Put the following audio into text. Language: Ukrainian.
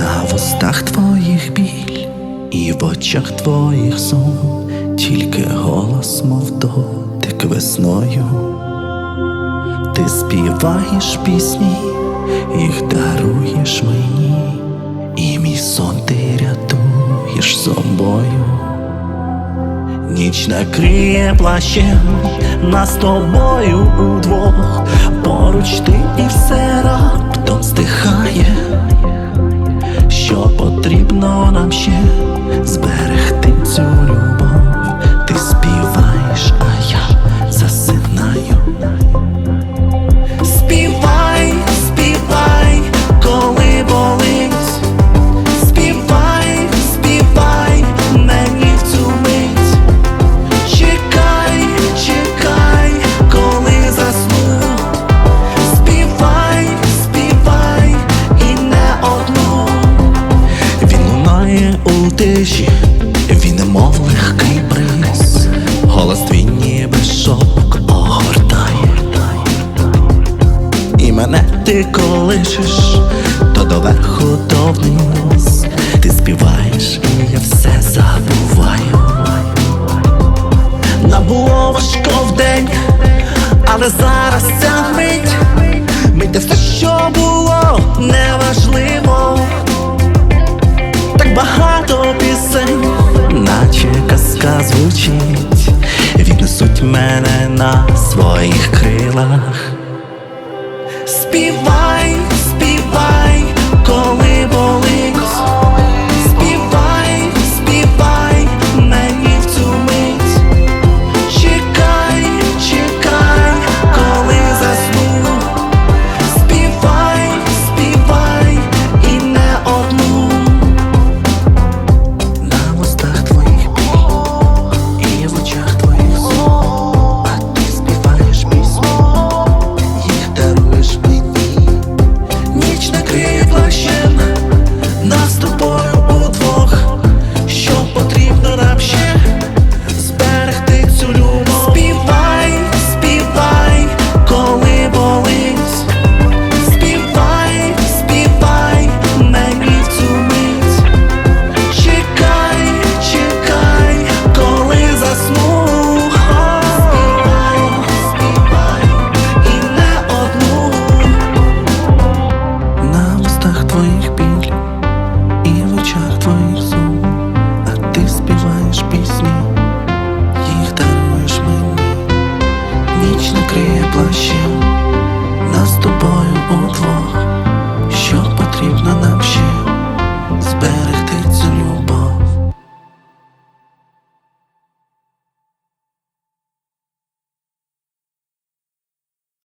На вустах твоїх біль і в очах твоїх сон, тільки голос, мов дотик весною. Ти співаєш пісні, їх даруєш мені, і мій сон ти рятуєш собою. Ніч накриє плащем нас тобою удвох, поруч ти і все раптом стихає. Що потрібно нам ще зберегти цю любов? Ти співаєш, а я засинаю. Співай, співай, коли болить. Співай, співай мені в цю мить. Чекай, чекай, коли засну. Співай, співай і не одну. Він лунає у тиші, він немов легкий бриз. Голос твій ніби шовк огортає. І мене ти колишеш то доверху, то вниз. Ти співаєш, і я все забуваю. Нам було важко вдень, але зараз ця мить, де все, що було, неважливо. Так багато пісень, наче казка звучить, віднесуть мене на своїх крилах. Співай.